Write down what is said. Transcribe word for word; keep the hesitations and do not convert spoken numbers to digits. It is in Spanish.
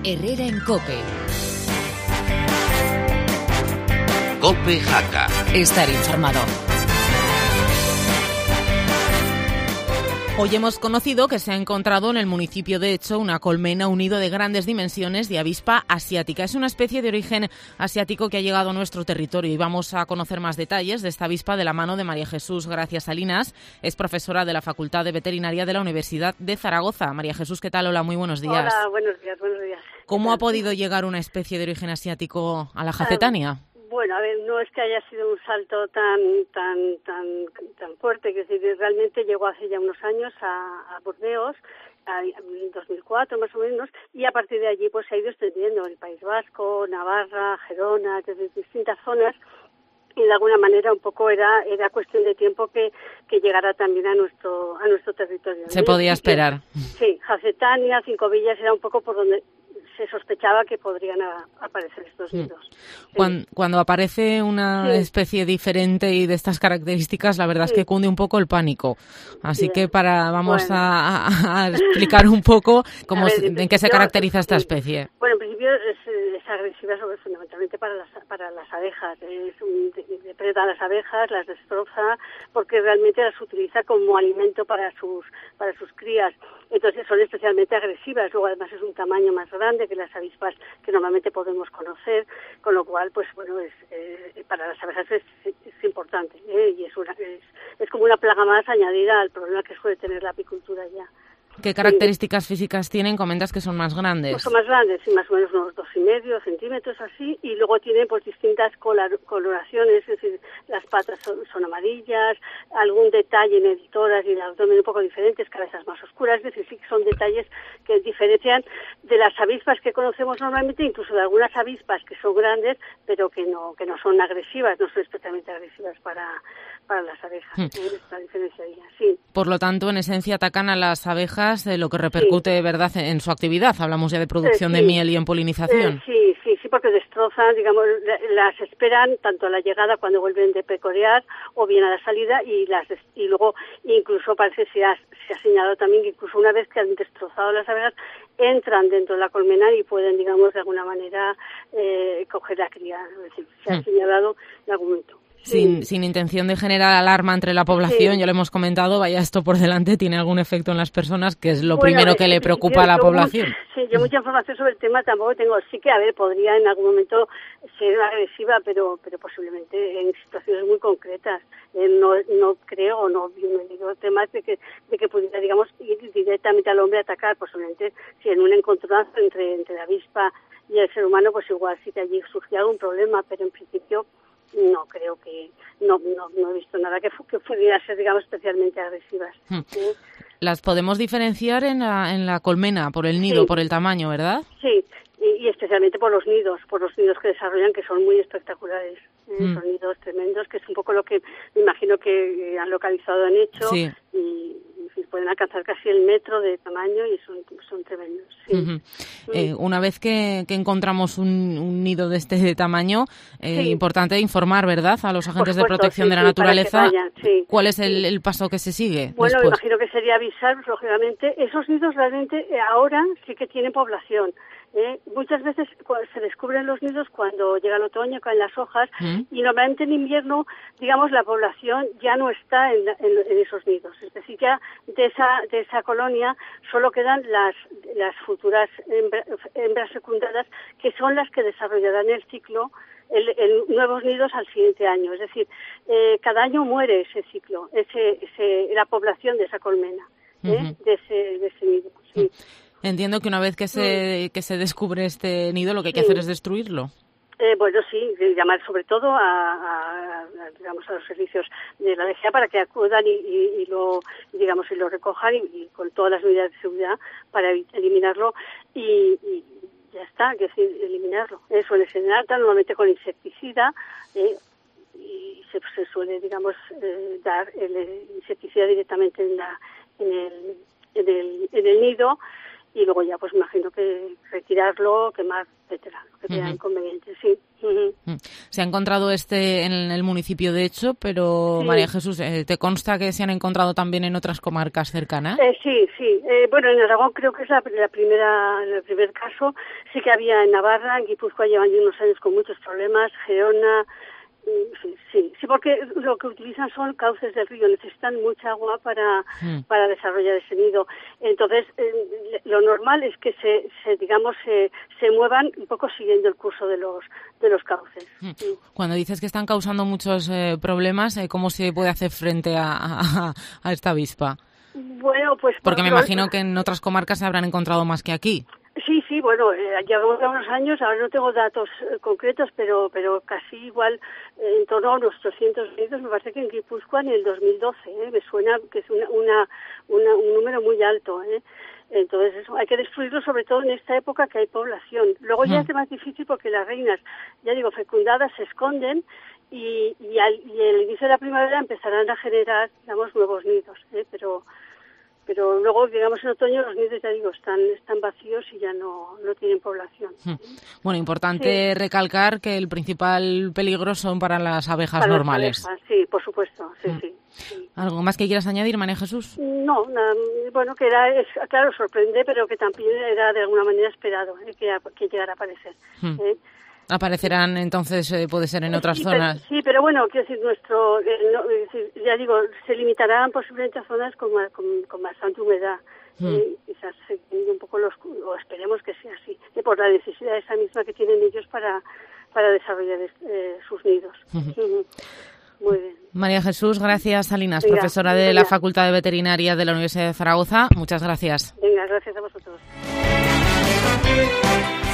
Herrera en COPE. COPE Jaca. Estar informado. Hoy hemos conocido que se ha encontrado en el municipio de Echo una colmena, un nido de grandes dimensiones de avispa asiática. Es una especie de origen asiático que ha llegado a nuestro territorio y vamos a conocer más detalles de esta avispa de la mano de María Jesús Gracia Salinas. Es profesora de la Facultad de Veterinaria de la Universidad de Zaragoza. María Jesús, ¿qué tal? Hola, muy buenos días. Hola, buenos días, buenos días. ¿Cómo ha podido llegar una especie de origen asiático a la Jacetania? Um, Bueno, a ver, no es que haya sido un salto tan tan tan tan fuerte, que es decir, realmente llegó hace ya unos años a, a Burdeos, a, en dos mil cuatro más o menos, y a partir de allí pues se ha ido extendiendo el País Vasco, Navarra, Gerona, desde distintas zonas, y de alguna manera un poco era era cuestión de tiempo que, que llegara también a nuestro a nuestro territorio. Se podía esperar. Sí, Jacetania, Cinco Villas era un poco por donde se sospechaba que podrían a, aparecer estos nidos. Cuando, sí. cuando aparece una sí. especie diferente y de estas características, la verdad sí. es que cunde un poco el pánico. Así Bien. que para vamos bueno. a, a explicar un poco cómo, ver, en, en qué se caracteriza esta especie. Bueno, en principio es, es agresiva sobre, fundamentalmente para las, para las abejas. Es un, depreda a las abejas, las destroza, porque realmente las utiliza como alimento para sus para sus crías. Entonces son especialmente agresivas. Luego además es un tamaño más grande que las avispas que normalmente podemos conocer, con lo cual pues bueno es eh, para las abejas es, es importante ¿eh? y es una es, es como una plaga más añadida al problema que suele tener la apicultura ya. ¿Qué características sí. físicas tienen? Comentas que son más grandes. Pues son más grandes, sí, más o menos unos dos y medio centímetros así, y luego tienen pues distintas color, coloraciones, es decir, las patas son, son amarillas, algún detalle en el tórax y el abdomen un poco diferentes, cabezas más oscuras, es decir, sí que son detalles que diferencian de las avispas que conocemos normalmente, incluso de algunas avispas que son grandes, pero que no que no son agresivas, no son especialmente agresivas para para las abejas. Hmm. ¿eh? Esta diferencia ya, sí. Por lo tanto, en esencia atacan a las abejas, eh, lo que repercute, sí. ¿verdad?, en su actividad. Hablamos ya de producción eh, sí. de miel y en polinización. Eh, sí, sí, sí, porque destrozan, digamos, las esperan tanto a la llegada cuando vuelven de pecorear o bien a la salida y las y luego incluso parece se ha, se ha señalado también que incluso una vez que han destrozado las abejas entran dentro de la colmena y pueden, digamos, de alguna manera eh, coger la cría. Es decir, se ha hmm. señalado en algún momento. Sin, sin intención de generar alarma entre la población, sí. ya lo hemos comentado, vaya esto por delante, ¿tiene algún efecto en las personas? Que es lo bueno, primero que le preocupa a la población. Mucho, sí, yo mucha información sobre el tema tampoco tengo. Sí que, a ver, podría en algún momento ser agresiva, pero pero posiblemente en situaciones muy concretas. Eh, no no creo o no digo temas de que de que pudiera, digamos, ir directamente al hombre a atacar. Posiblemente si en un encontronazo entre, entre la avispa y el ser humano, pues igual sí que allí surgía algún problema, pero en principio no creo que no no, no he visto nada que, que pudiera ser, digamos, especialmente agresivas. Hmm. ¿Sí? Las podemos diferenciar en la en la colmena por el nido, sí. por el tamaño, ¿verdad? Sí, y, y especialmente por los nidos, por los nidos que desarrollan, que son muy espectaculares. ¿eh? Hmm. Son nidos tremendos, que es un poco lo que me imagino que han localizado en Echo. Sí. y pueden alcanzar casi el metro de tamaño y son, son tremendos. Sí. Uh-huh. eh, una vez que, que encontramos un, un nido de este tamaño, eh, sí. importante informar, ¿verdad?, a los agentes supuesto, de protección sí, de la sí, naturaleza. Vayan, sí. ¿Cuál es el, el paso que se sigue? Bueno, después? me imagino que sería avisar, lógicamente. Esos nidos realmente eh, ahora sí que tienen población. ¿eh? Muchas veces se descubren los nidos cuando llega el otoño, caen las hojas, ¿Mm? y normalmente en invierno, digamos, la población ya no está en, en, en esos nidos. Es decir, ya de esa de esa colonia solo quedan las las futuras hembra, hembras fecundadas, que son las que desarrollarán el ciclo, el, el nuevos nidos al siguiente año. Es decir, eh, cada año muere ese ciclo, ese, ese la población de esa colmena, ¿eh? uh-huh. de ese de ese nido. Sí. Uh-huh. Entiendo que una vez que se que se descubre este nido, lo que hay que sí. hacer es destruirlo. Eh, bueno, sí, llamar sobre todo a, a, a, digamos, a los servicios de la D G A para que acudan y, y, y lo, digamos, y lo recojan y, y con todas las medidas de seguridad para eliminarlo y, y ya está, es decir, eliminarlo. Eh, suele ser en alta, normalmente con insecticida, eh, y se, se suele, digamos, eh, dar el, el insecticida directamente en la, en el, en el, en el nido. Y luego ya, pues imagino que retirarlo, quemar, etcétera, lo que sea uh-huh. inconveniente, sí. Uh-huh. Se ha encontrado este en el municipio de Echo, pero sí. María Jesús, ¿te consta que se han encontrado también en otras comarcas cercanas? Eh, sí, sí. Eh, bueno, en Aragón creo que es la, la primera, el primer caso. Sí que había en Navarra, en Guipúzcoa llevan ya unos años con muchos problemas, Gerona. Sí, sí, sí, porque lo que utilizan son cauces del río, necesitan mucha agua para mm. para desarrollar ese nido. Entonces, eh, lo normal es que se, se digamos, se, se muevan un poco siguiendo el curso de los de los cauces. Mm. Sí. Cuando dices que están causando muchos eh, problemas, eh, ¿cómo se puede hacer frente a, a, a esta avispa? Bueno, pues... Porque me imagino que en otras comarcas se habrán encontrado más que aquí. Sí, sí, bueno, eh, llevamos ya unos años, ahora no tengo datos eh, concretos, pero pero casi igual, eh, en torno a unos trescientos nidos, me parece que en Guipúzcoa en el dos mil doce, eh, me suena que es una, una, una un número muy alto, eh. Entonces eso, hay que destruirlo sobre todo en esta época que hay población. Luego ya mm. es más difícil porque las reinas, ya digo, fecundadas se esconden y, y, al, y el inicio de la primavera empezarán a generar, digamos, nuevos nidos, eh, pero... pero luego, digamos, en otoño los nidos, ya digo, están están vacíos y ya no, no tienen población. Bueno, importante sí. recalcar que el principal peligro son para las abejas para normales. Las abejas, sí, por supuesto, sí, mm. sí, sí. ¿Algo más que quieras añadir, María Jesús? No, nada, bueno, que era, es, claro, sorprende, pero que también era de alguna manera esperado eh, que, que llegara a aparecer. Mm. ¿eh? Aparecerán entonces, eh, puede ser en otras sí, zonas. Pero, sí, pero bueno, quiero decir, nuestro, eh, no, es decir, ya digo, se limitarán posiblemente a zonas con, con, con bastante humedad. Mm. Eh, quizás seguir un poco los, o esperemos que sea así, eh, por la necesidad esa misma que tienen ellos para, para desarrollar eh, sus nidos. Mm. Mm. Muy bien. María Jesús, gracias. Salinas, Venga, profesora de la Facultad de Veterinaria de la Universidad de Zaragoza. Muchas gracias. Venga, gracias a vosotros.